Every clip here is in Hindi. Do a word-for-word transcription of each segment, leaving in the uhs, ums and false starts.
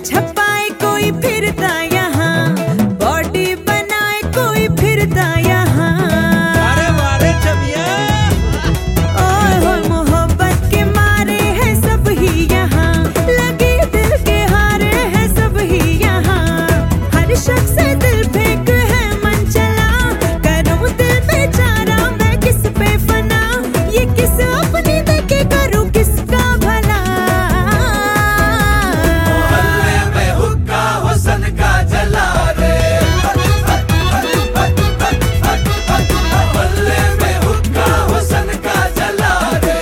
छपाए कोई फिरता यहाँ, बॉडी बनाए कोई फिरता यहाँ। अरे वारे छबिया, ओए होए मोहब्बत के मारे हैं सब ही यहाँ, लगे दिल के हारे हैं सब ही यहाँ। हर शख्स से दिल फेंक है मन चला, करूँ दिल बेचारा मैं किस पे फना, ये किस अपनी देखे करूँ किसका भला। मोहल्ले में हुक्का हुस्न का जला रे, मोहल्ले में हुक्का हुस्न का जला रे।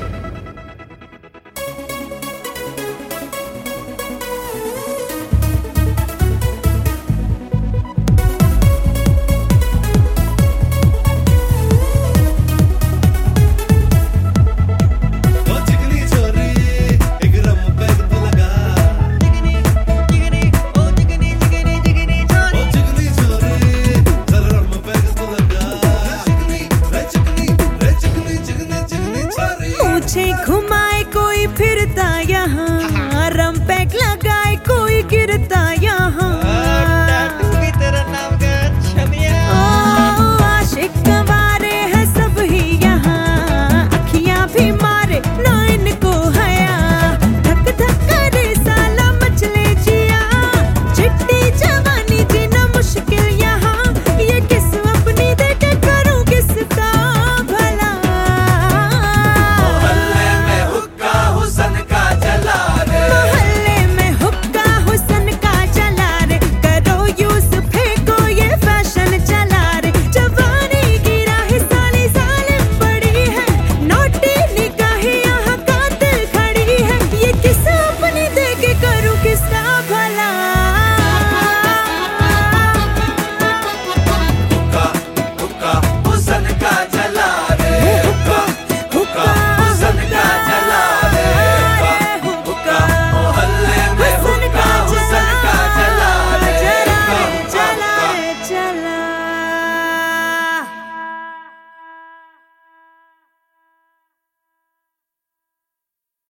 ओ चिकनी छोरी एक रम पे तू लगा, ओ चिकनी छोरी जरा रम पे तू लगा। चिकनी रे चिकनी रे चिकनी चिकनी चिकनी छोरी। मुझे घुमाए कोई फिरता यहाँ, रम पैक लगाए कोई गिरता